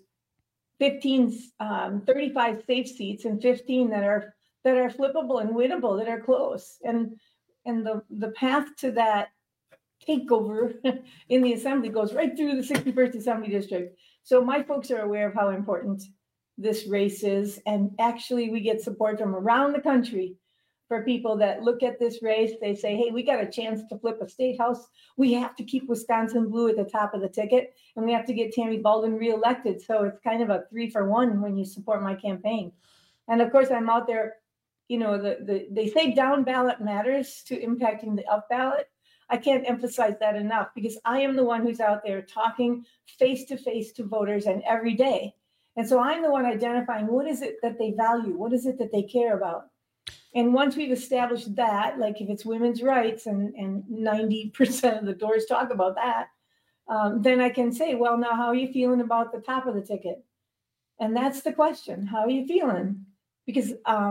35 safe seats and 15 that are flippable and winnable, that are close. And the path to that takeover in the assembly goes right through the 61st Assembly District. So my folks are aware of how important this race is. And actually, we get support from around the country for people that look at this race. They say, hey, we got a chance to flip a state house. We have to keep Wisconsin blue at the top of the ticket. And we have to get Tammy Baldwin reelected. So it's kind of a 3-for-1 when you support my campaign. And of course, I'm out there, they say down ballot matters to impacting the up ballot. I can't emphasize that enough because I am the one who's out there talking face to face to voters and every day. And so I'm the one identifying what is it that they value? What is it that they care about? And once we've established that, like if it's women's rights and 90% of the doors talk about that, then I can say, well, now how are you feeling about the top of the ticket? And that's the question. How are you feeling? Because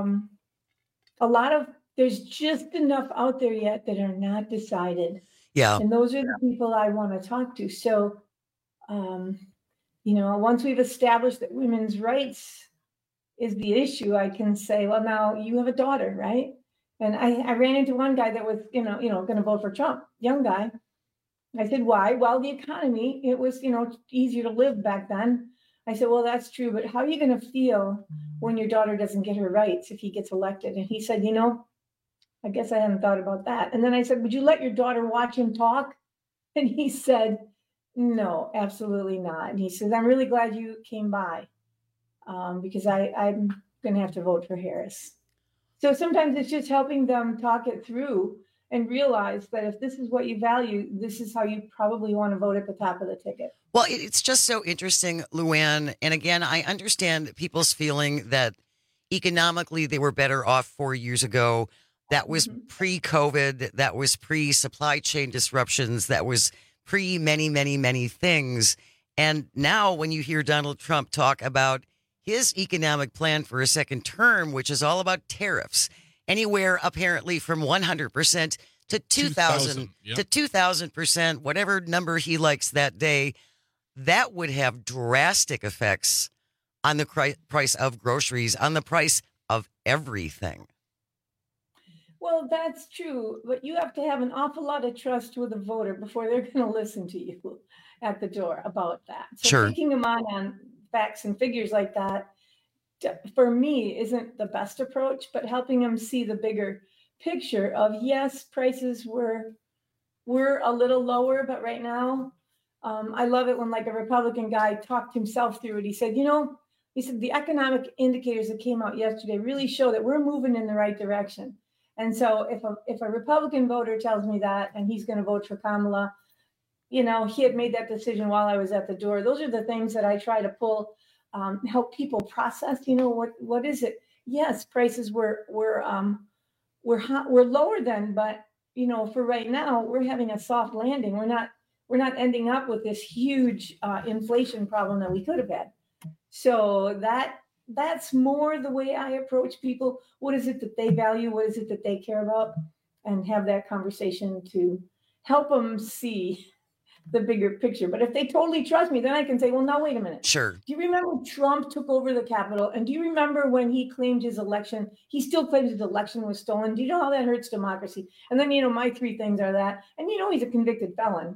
there's just enough out there yet that are not decided. Yeah. And those are the people I want to talk to. So, once we've established that women's rights is the issue, I can say, well, now you have a daughter, right? And I ran into one guy that was, going to vote for Trump, young guy. I said, why? Well, the economy, it was, easier to live back then. I said, well, that's true, but how are you going to feel when your daughter doesn't get her rights if he gets elected? And he said, I guess I hadn't thought about that. And then I said, would you let your daughter watch him talk? And he said, no, absolutely not. And he says, I'm really glad you came by because I'm going to have to vote for Harris. So sometimes it's just helping them talk it through and realize that if this is what you value, this is how you probably want to vote at the top of the ticket. Well, it's just so interesting, Luann. And again, I understand people's feeling that economically they were better off 4 years ago. That was pre-COVID. That was pre-supply chain disruptions. That was pre-many, many, many things. And now when you hear Donald Trump talk about his economic plan for a second term, which is all about tariffs, anywhere apparently from 100% to 2,000 to 2,000%, whatever number he likes that day, that would have drastic effects on the price of groceries, on the price of everything. Well, that's true, but you have to have an awful lot of trust with a voter before they're going to listen to you at the door about that. So sure. Taking them on facts and figures like that, for me, isn't the best approach, but helping them see the bigger picture of, yes, prices were a little lower, but right now, I love it when like a Republican guy talked himself through it. He said, the economic indicators that came out yesterday really show that we're moving in the right direction. And so if a Republican voter tells me that and he's going to vote for Kamala, he had made that decision while I was at the door. Those are the things that I try to pull, help people process. What is it? Yes, prices were lower then, but for right now, we're having a soft landing. We're not ending up with this huge inflation problem that we could have had. So that's more the way I approach people. What is it that they value? What is it that they care about? And have that conversation to help them see the bigger picture. But if they totally trust me, then I can say, well, now, wait a minute. Sure. Do you remember Trump took over the Capitol? And do you remember when he claimed his election? He still claims his election was stolen. Do you know how that hurts democracy? And then, my three things are that. And, he's a convicted felon.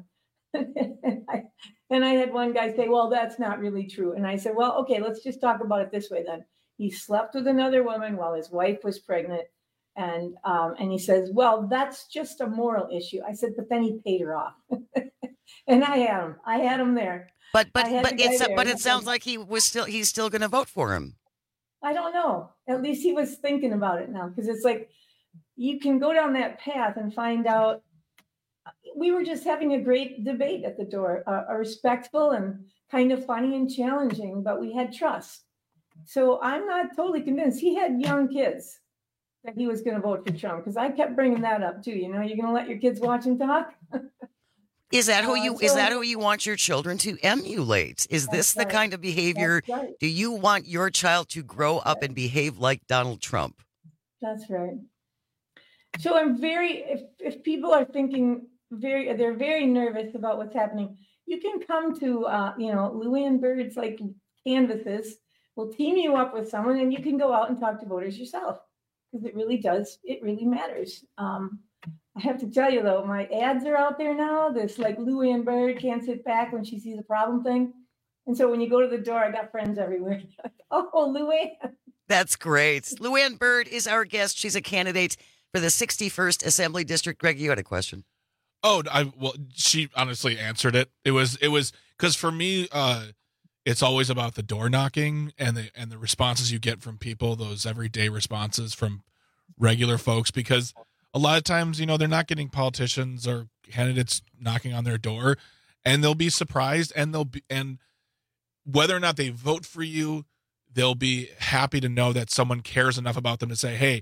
And I had one guy say, well, that's not really true. And I said, well, okay, let's just talk about it this way then. He slept with another woman while his wife was pregnant. And he says, well, that's just a moral issue. I said, but then he paid her off. And I had him there. But it sounds like he's still going to vote for him. I don't know. At least he was thinking about it now, because it's like you can go down that path and find out. We were just having a great debate at the door, a respectful and kind of funny and challenging, but we had trust. So I'm not totally convinced. He had young kids that he was going to vote for Trump, because I kept bringing that up too. You're going to let your kids watch him talk? Is that who you want your children to emulate? Is this the kind of behavior? Right. Do you want your child to grow up and behave like Donald Trump? That's right. So I'm if people are thinking they're very nervous about what's happening, you can come to, Luann Byrd's like canvases. We'll team you up with someone and you can go out and talk to voters yourself, because it really matters. I have to tell you though, my ads are out there now. This like Luann Byrd can't sit back when she sees a problem thing. And so when you go to the door, I got friends everywhere. Oh, Luann. That's great. Luann Byrd is our guest. She's a candidate for the 61st Assembly District. Greg, you had a question. Oh, she honestly answered it. It was because for me, it's always about the door knocking and the responses you get from people, those everyday responses from regular folks, because a lot of times, they're not getting politicians or candidates knocking on their door, and they'll be surprised, and whether or not they vote for you, they'll be happy to know that someone cares enough about them to say, hey,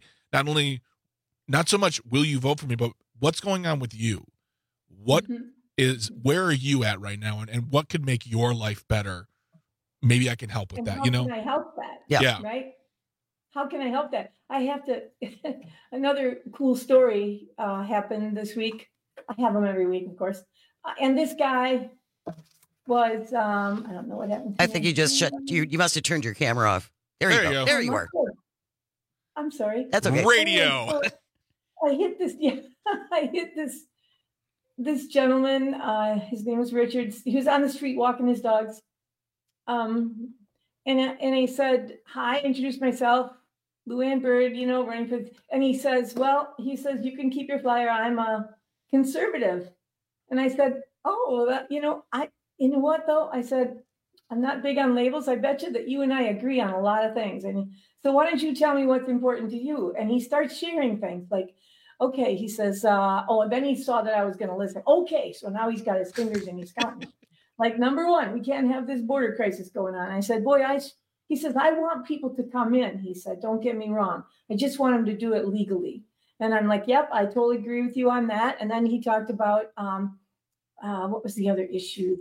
not so much will you vote for me, but what's going on with you? Where are you at right now? And what could make your life better? Maybe I can help with that, How can I help that? Yeah. Right? How can I help that? I have to, another cool story happened this week. I have them every week, of course. And this guy was, I don't know what happened. I think you just you must have turned your camera off. There you go. There you are. I'm sorry. That's okay. Radio. I hit this, I hit this gentleman, his name was Richard. He was on the street walking his dogs. And I said, hi, introduced myself, Luann Byrd, running for, and he says, you can keep your flyer. I'm a conservative. And I said, you know what though? I said, I'm not big on labels. I bet you that you and I agree on a lot of things. And so why don't you tell me what's important to you? And he starts sharing things like, okay. He says, and then he saw that I was going to listen. Okay. So now he's got his fingers and he's counting. Like, number one, we can't have this border crisis going on. I said, he says, I want people to come in. He said, don't get me wrong. I just want them to do it legally. And I'm like, yep, I totally agree with you on that. And then he talked about, what was the other issue?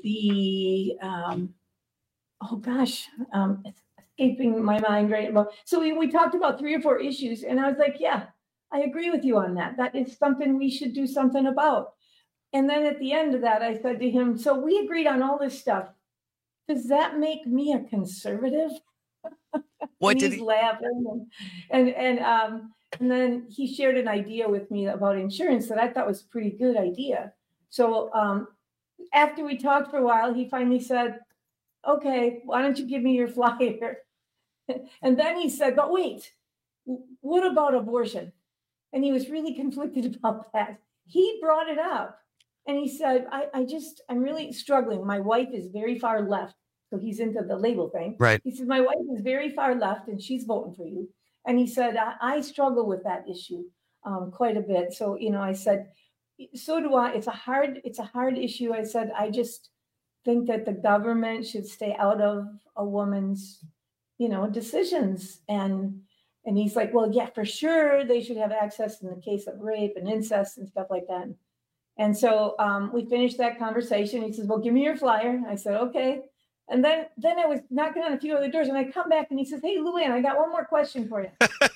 It's escaping my mind right now. So we talked about 3 or 4 issues. And I was like, yeah, I agree with you on that. That is something we should do something about. And then at the end of that, I said to him, so we agreed on all this stuff. Does that make me a conservative? What did he laughing? And then he shared an idea with me about insurance that I thought was a pretty good idea. So after we talked for a while, he finally said, okay, why don't you give me your flyer? And then he said, but wait, what about abortion? And he was really conflicted about that. He brought it up. And he said, I'm really struggling. My wife is very far left. So he's into the label thing. Right. He said, my wife is very far left and she's voting for you. And he said, I struggle with that issue quite a bit. So, I said, so do I. It's a hard issue. I said, I just think that the government should stay out of a woman's, decisions. And he's like, well, yeah, for sure. They should have access in the case of rape and incest and stuff like that. And so we finished that conversation. He says, well, give me your flyer. I said, okay. And then I was knocking on a few other doors and I come back and he says, hey, Luann, I got one more question for you.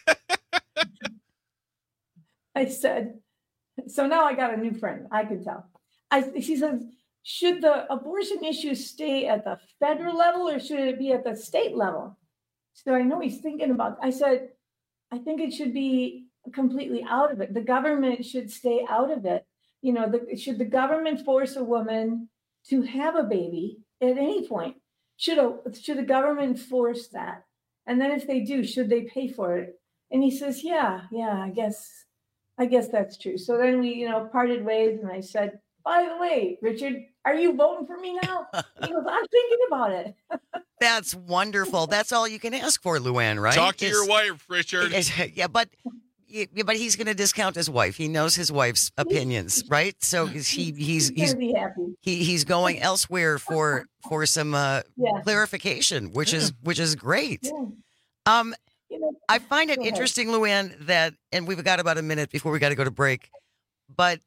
I said, so now I got a new friend. I could tell. She says, should the abortion issue stay at the federal level or should it be at the state level? So I know he's thinking about, I said, I think it should be completely out of it. The government should stay out of it. Should the government force a woman to have a baby at any point? Should the government force that? And then if they do, should they pay for it? And he says, yeah, I guess that's true. So then we, parted ways and I said, by the way, Richard, are you voting for me now? He goes, I'm thinking about it. That's wonderful. That's all you can ask for, Luann, right? Talk to your wife, Richard. Yeah, but he's going to discount his wife. He knows his wife's opinions, right? So he's be happy. He's going elsewhere for some clarification, which is great. Yeah. I find it interesting, Luann, that, and we've got about a minute before we got to go to break, but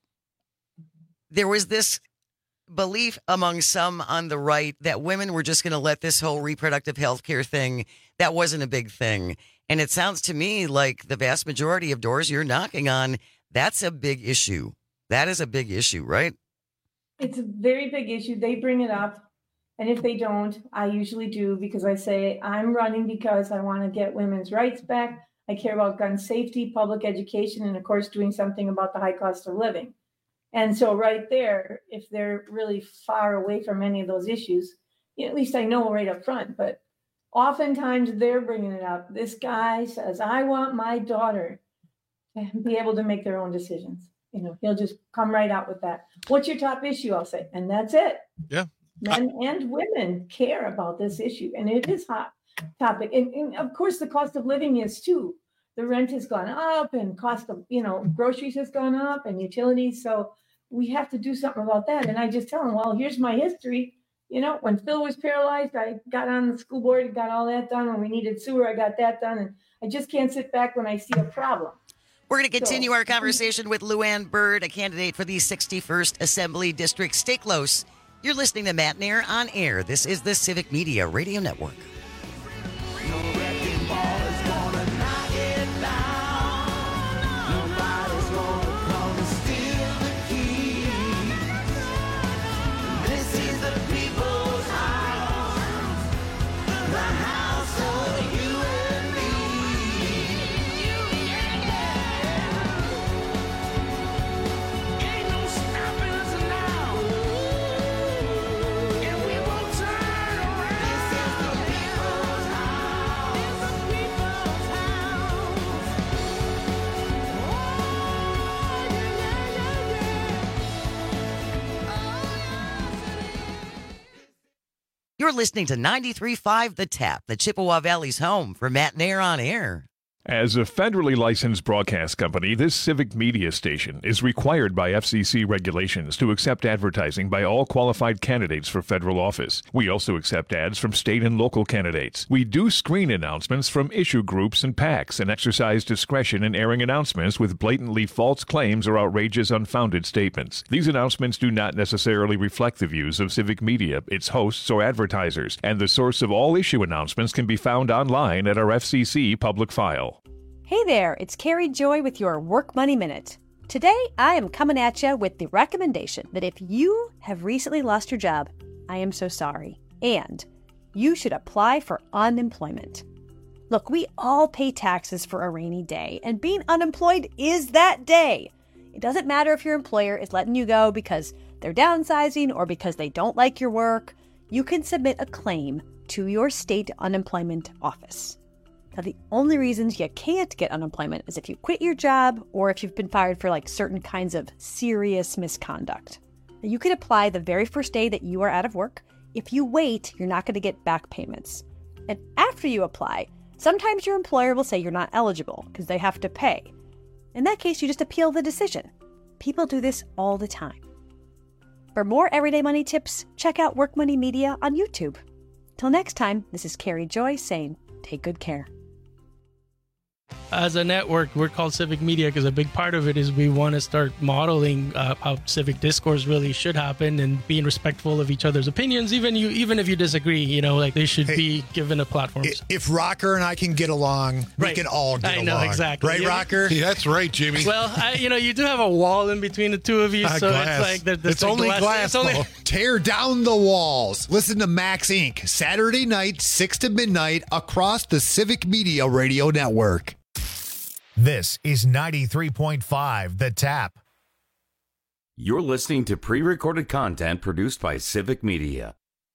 there was this belief among some on the right that women were just going to let this whole reproductive health care thing, that wasn't a big thing. And it sounds to me like the vast majority of doors you're knocking on, that's a big issue. That is a big issue, right? It's a very big issue. They bring it up. And if they don't, I usually do, because I say I'm running because I want to get women's rights back. I care about gun safety, public education, and of course, doing something about the high cost of living. And so right there, if they're really far away from any of those issues, at least I know right up front, but oftentimes they're bringing it up. This guy says, I want my daughter to be able to make their own decisions. He'll just come right out with that. What's your top issue? I'll say, and that's it. Yeah. Men and women care about this issue, and it is hot topic. And of course, the cost of living is too. The rent has gone up, and cost of groceries has gone up, and utilities. So we have to do something about that. And I just tell them, well, here's my history. When Phil was paralyzed, I got on the school board and got all that done. When we needed sewer, I got that done. And I just can't sit back when I see a problem. We're going to continue our conversation with Luann Byrd, a candidate for the 61st Assembly District. Stay close. You're listening to Matt Nair on Air. This is the Civic Media Radio Network. You're listening to 93.5 The Tap, the Chippewa Valley's home for Matt Nair on Air. As a federally licensed broadcast company, this civic media station is required by FCC regulations to accept advertising by all qualified candidates for federal office. We also accept ads from state and local candidates. We do screen announcements from issue groups and PACs and exercise discretion in airing announcements with blatantly false claims or outrageous, unfounded statements. These announcements do not necessarily reflect the views of Civic Media, its hosts, or advertisers, and the source of all issue announcements can be found online at our FCC public file. Hey there, it's Carrie Joy with your Work Money Minute. Today, I am coming at you with the recommendation that if you have recently lost your job, I am so sorry, and you should apply for unemployment. Look, we all pay taxes for a rainy day, and being unemployed is that day. It doesn't matter if your employer is letting you go because they're downsizing or because they don't like your work. You can submit a claim to your state unemployment office. Now, the only reasons you can't get unemployment is if you quit your job or if you've been fired for certain kinds of serious misconduct. Now, you could apply the very first day that you are out of work. If you wait, you're not going to get back payments. And after you apply, sometimes your employer will say you're not eligible because they have to pay. In that case, you just appeal the decision. People do this all the time. For more everyday money tips, check out Work Money Media on YouTube. Till next time, this is Carrie Joy saying, take good care. As a network, we're called Civic Media because a big part of it is we want to start modeling how civic discourse really should happen and being respectful of each other's opinions, even if you disagree. They should be given a platform. If Rocker and I can get along, we can all get along. I know, exactly. Right, Rocker? Yeah, that's right, Jimmy. Well, you do have a wall in between the two of you, so glass. it's only glass. Tear down the walls. Listen to Max Inc. Saturday night, 6 to midnight, across the Civic Media Radio Network. This is 93.5 The Tap. You're listening to pre-recorded content produced by Civic Media.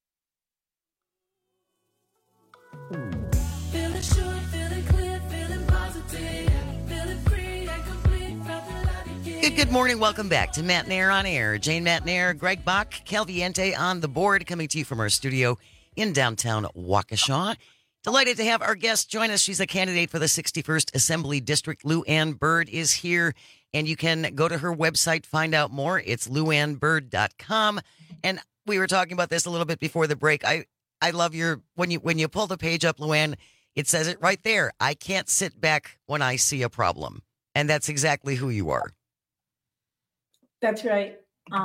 Good morning. Welcome back to Matt Nair on Air. Jane Matt Nair, Greg Bach, Calviente on the board, coming to you from our studio in downtown Waukesha. Delighted to have our guest join us. She's a candidate for the 61st Assembly District. Lou Ann Bird is here, and you can go to her website, find out more. It's louannbird.com. And we were talking about this a little bit before the break. I love when you pull the page up, Lou Ann, it says it right there. I can't sit back when I see a problem. And that's exactly who you are. That's right.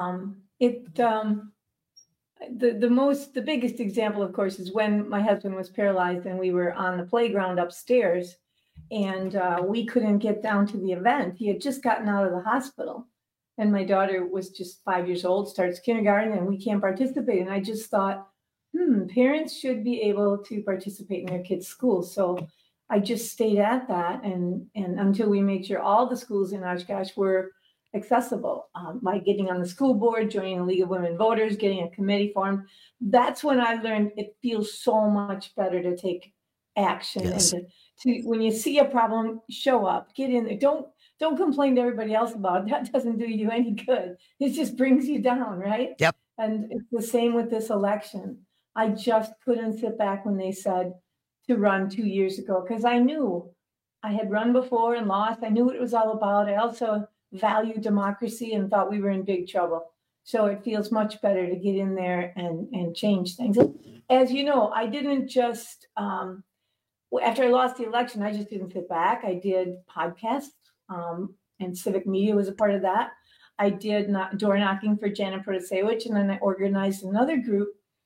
The biggest example, of course, is when my husband was paralyzed and we were on the playground upstairs and we couldn't get down to the event. He had just gotten out of the hospital and my daughter was just 5 years old, starts kindergarten, and we can't participate. And I just thought, parents should be able to participate in their kids' schools. So I just stayed at that and until we made sure all the schools in Oshkosh were accessible, by getting on the school board, joining the League of Women Voters, getting a committee formed. That's when I learned it feels so much better to take action. Yes. And to when you see a problem, show up, get in there. Don't complain to everybody else about it. That doesn't do you any good. It just brings you down, right? Yep. And it's the same with this election. I just couldn't sit back when they said to run 2 years ago because I knew I had run before and lost. I knew what it was all about. I also value democracy and thought we were in big trouble. So it feels much better to get in there and change things. As you know, I didn't just, after I lost the election, I just didn't sit back. I did podcasts, and Civic Media was a part of that. I did door knocking for Janet Protasewicz, and then I organized another group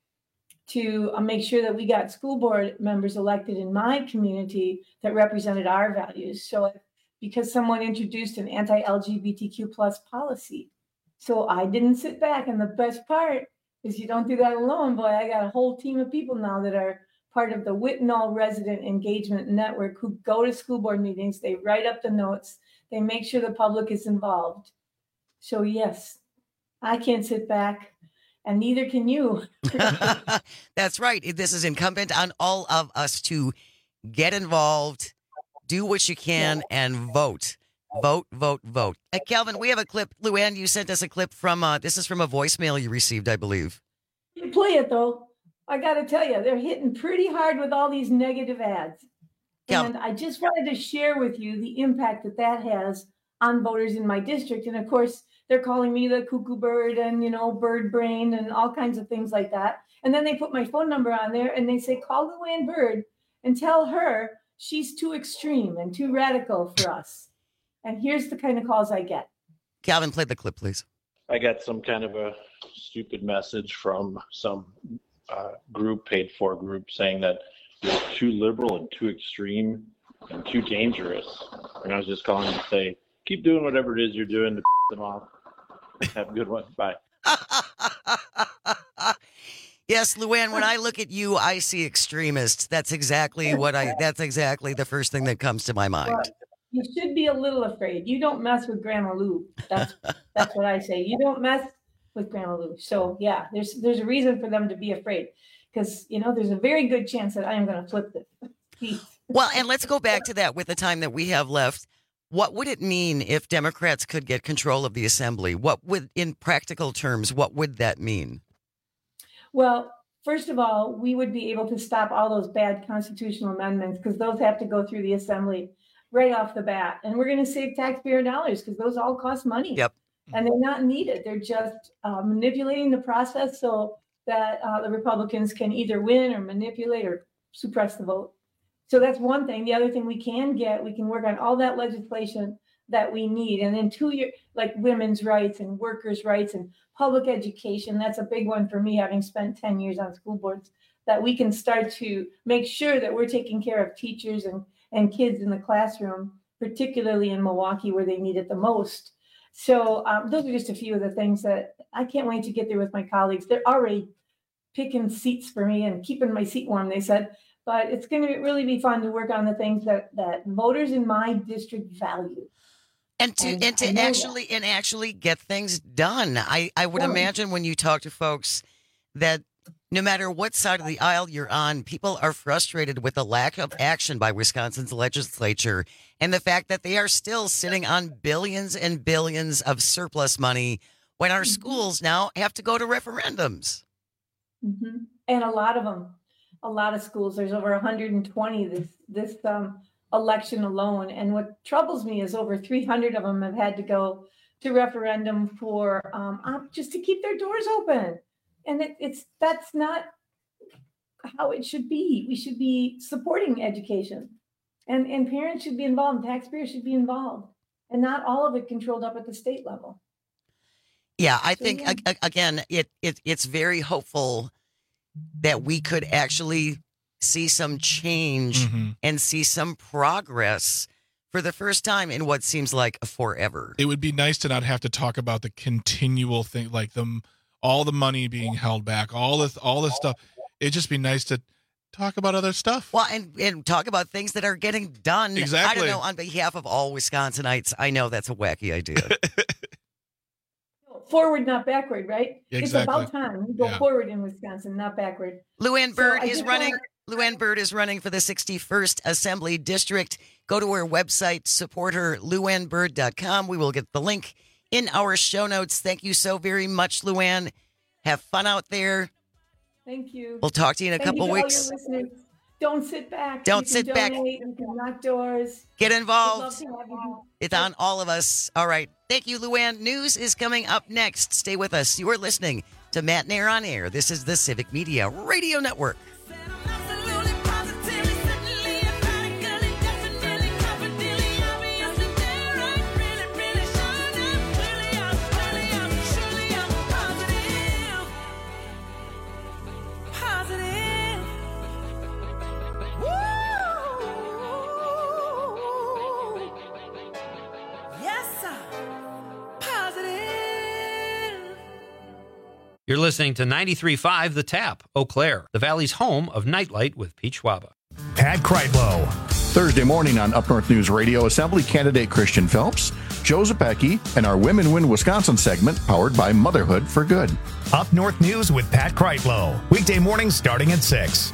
to make sure that we got school board members elected in my community that represented our values. So because someone introduced an anti-LGBTQ plus policy. So I didn't sit back. And the best part is you don't do that alone, boy. I got a whole team of people now that are part of the Whitnall Resident Engagement Network who go to school board meetings. They write up the notes. They make sure the public is involved. So yes, I can't sit back. And neither can you. That's right. This is incumbent on all of us to get involved, do what you can, and vote. Vote, vote, vote. Calvin, we have a clip. Lou Ann, you sent us a clip from, this is from a voicemail you received, I believe. You play it, though. I got to tell you, they're hitting pretty hard with all these negative ads. And I just wanted to share with you the impact that that has on voters in my district. And of course, they're calling me the cuckoo bird and, bird brain and all kinds of things like that. And then they put my phone number on there and they say, call Luann Byrd and tell her she's too extreme and too radical for us. And here's the kind of calls I get. Calvin, play the clip, please. I got some kind of a stupid message from some paid for group saying that you're too liberal and too extreme and too dangerous. And I was just calling to say, keep doing whatever it is you're doing to them off. Have a good one. Bye. Yes, Luann, when I look at you, I see extremists. That's exactly the first thing that comes to my mind. Well, you should be a little afraid. You don't mess with Grandma Lou. That's what I say. You don't mess with Grandma Lou. So yeah, there's a reason for them to be afraid, because there's a very good chance that I am going to flip this. Well, and let's go back to that with the time that we have left. What would it mean if Democrats could get control of the assembly? In practical terms, what would that mean? Well, first of all, we would be able to stop all those bad constitutional amendments, because those have to go through the assembly right off the bat. And we're going to save taxpayer dollars, because those all cost money. Yep. And they're not needed. They're just manipulating the process so that the Republicans can either win or manipulate or suppress the vote. So that's one thing. The other thing we can work on all that legislation that we need. And in 2 years, like women's rights and workers' rights and public education, that's a big one for me, having spent 10 years on school boards, that we can start to make sure that we're taking care of teachers and kids in the classroom, particularly in Milwaukee where they need it the most. So those are just a few of the things that I can't wait to get there with my colleagues. They're already picking seats for me and keeping my seat warm, they said. But it's going to really be fun to work on the things that voters in my district value. And to actually get things done. I would imagine when you talk to folks that no matter what side of the aisle you're on, people are frustrated with the lack of action by Wisconsin's legislature and the fact that they are still sitting on billions and billions of surplus money when our schools now have to go to referendums. Mm-hmm. And a lot of schools, there's over 120 this election alone. And what troubles me is over 300 of them have had to go to referendum for just to keep their doors open. And that's not how it should be. We should be supporting education, and parents should be involved, taxpayers should be involved, and not all of it controlled up at the state level. Yeah, I think again, it's very hopeful that we could actually see some change and see some progress for the first time in what seems like forever. It would be nice to not have to talk about the continual thing, like all the money being held back, all this stuff. It'd just be nice to talk about other stuff. Well, and talk about things that are getting done. Exactly. I don't know, on behalf of all Wisconsinites, I know that's a wacky idea. Forward, not backward, right? Exactly. It's about time we go forward in Wisconsin, not backward. Luann Byrd is running. Luann Byrd is running for the 61st Assembly District. Go to her website, support her, luannbyrd.com. We will get the link in our show notes. Thank you so very much, Luann. Have fun out there. Thank you. We'll talk to you in a couple weeks. Don't sit back. Don't sit back. You can knock doors. Get involved. You. It's on all of us. All right. Thank you, Luann. News is coming up next. Stay with us. You are listening to Matt Nair on Air. This is the Civic Media Radio Network. You're listening to 93.5 The Tap, Eau Claire, the Valley's home of Nightlight with Pete Schwaba. Pat Kreitlow. Thursday morning on Up North News Radio, Assembly candidate Christian Phelps, Joe Zepecki, and our Women Win Wisconsin segment powered by Motherhood for Good. Up North News with Pat Kreitlow. Weekday mornings starting at 6.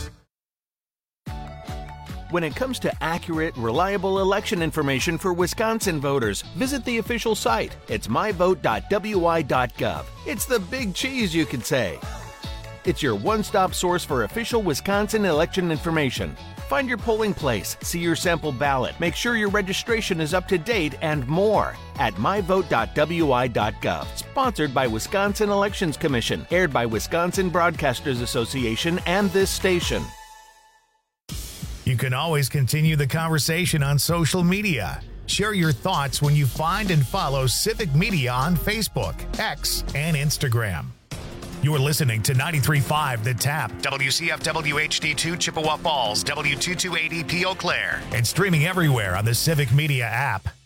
When it comes to accurate, reliable election information for Wisconsin voters, visit the official site. It's myvote.wi.gov. It's the big cheese, you could say. It's your one-stop source for official Wisconsin election information. Find your polling place, see your sample ballot, make sure your registration is up to date, and more at myvote.wi.gov. Sponsored by Wisconsin Elections Commission, aired by Wisconsin Broadcasters Association and this station. You can always continue the conversation on social media. Share your thoughts when you find and follow Civic Media on Facebook, X, and Instagram. You're listening to 93.5 The Tap, WCFW HD2 Chippewa Falls, W228EP Eau Claire, and streaming everywhere on the Civic Media app.